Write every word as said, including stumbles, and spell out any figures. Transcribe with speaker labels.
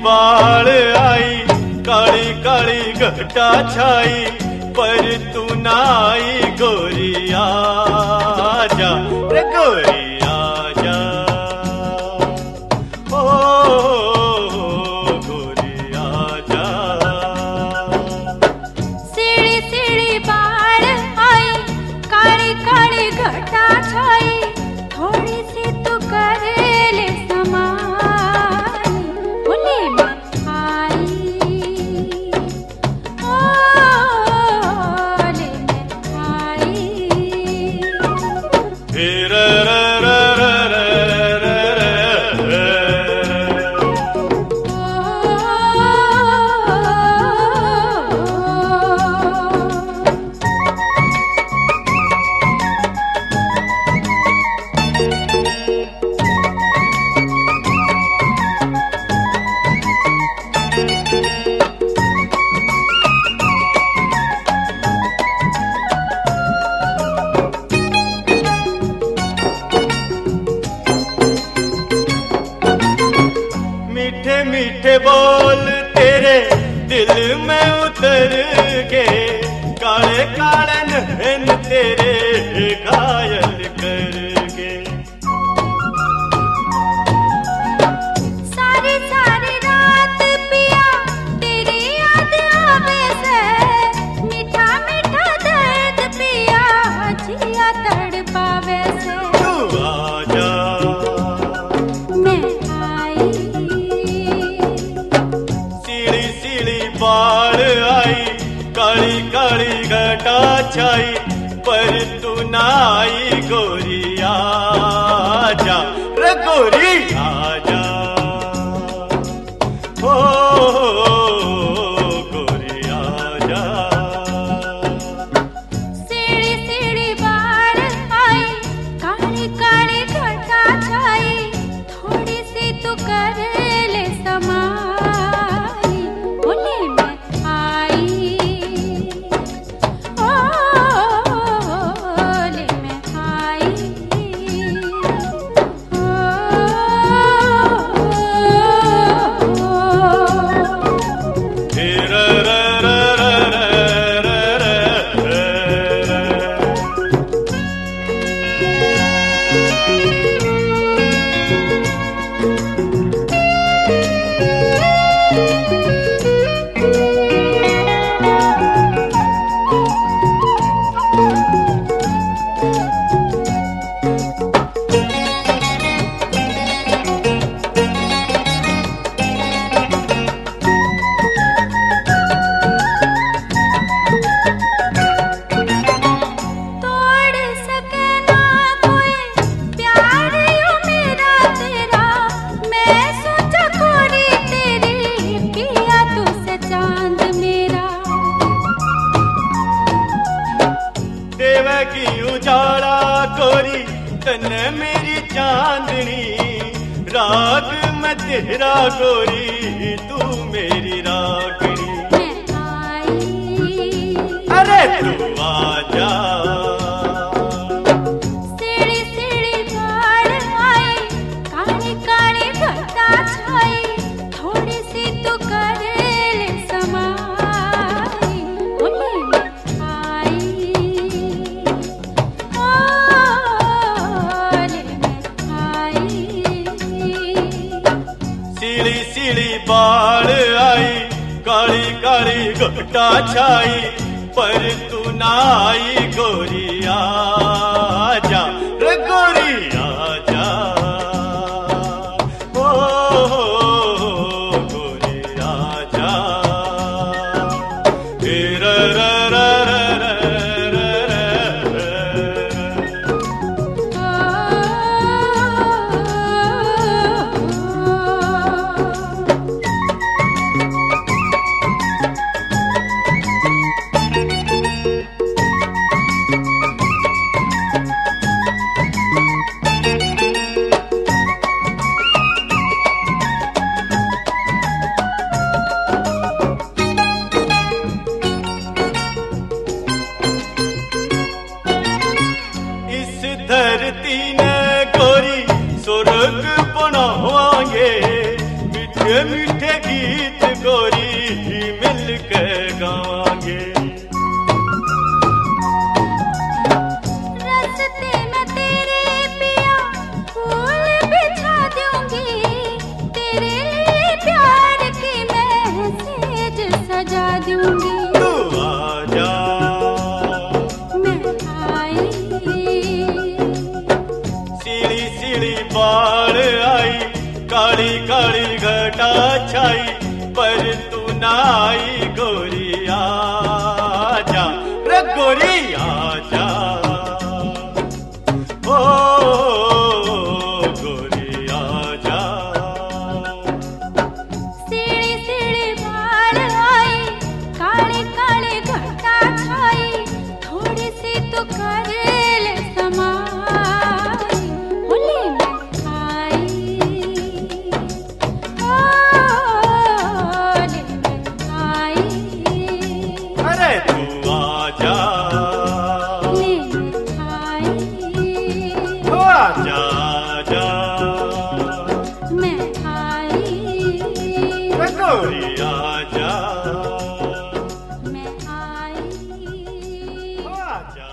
Speaker 1: बाढ़ आई, काली काली घटा छाई, पर तू ना आई गोरी आजा रे गोरी आजा, ओ गोरी आजा।
Speaker 2: सीढ़ी सीढ़ी बाढ़ आई, काली काली घटा छाई, थोड़ी सी तू करे ले समाई, भूले मैं आई, ओ ले मैं आई।
Speaker 1: हे रे रे रे रे रे रे रे मीठे मीठे बोल तेरे दिल में उतर गए, काले काले नैन तेरे घायल कर गए।
Speaker 2: सारी सारी रात पिया तेरी याद आवे से, मीठा मीठा दर्द पिया जिया तड़पावे से।
Speaker 1: तू आजा
Speaker 2: मैं आई,
Speaker 1: सीढ़ी सीढ़ी बाढ़ आई, काली काली घटा छाई, पर तू ना आई गोरी आजा रे गोरी आजा, ओ गोरी आजा।
Speaker 2: सीढ़ी सीढ़ी बाढ़ आई, काली काली घटा छाई, थोड़ी सी तू कर ले समाई, भूले मैं आई, ओ ले मैं आई,
Speaker 1: हे रे रे रे रे रे रे रे रे।
Speaker 2: तोड़ सके ना कोई प्यार यूं मेरा तेरा, मैं सोचा खोरी तेरी पिया तुझसे चांद मेरा।
Speaker 1: देवे की उजाला कोरी तन मेरी चांदनी, राग मैं तेरा गोरी तू मेरी रागनी।
Speaker 2: मैं आई,
Speaker 1: अरे तू आजा,
Speaker 2: सीढ़ी सीढ़ी बाढ़ आई, काली काली घटा छाई, थोड़ी सी तू कर ले समाई, भूले मैं आई, ओ ले मैं आई।
Speaker 1: सीढ़ी सीढ़ी बाढ़ आई, काली काली घटा छाई, पर तू ना आई गोरी आजा रे गोरी आजा, ओ गोरी आजा। हे रे रे रे रे रे रे रे रे। धरती ने गोरी स्वर्ग बनावांगे, मीठे मीठे गीत सीढ़ी बाढ़ आई, काली काली घटा छाई, पर तू ना आई गोरी आजा, रे गोरी आजा, ओ गोरी आजा।
Speaker 2: सीढ़ी सीढ़ी बाढ़ आई, काली काली घटा छाई, थोड़ी सी तो कर ले समाई, होली में आई, होली में आई,
Speaker 1: अरे तू आजा,
Speaker 2: ले आई,
Speaker 1: ओ आजा आजा,
Speaker 2: मैं आई,
Speaker 1: रे गोरी आजा,
Speaker 2: मैं आई।
Speaker 1: ओ आजा।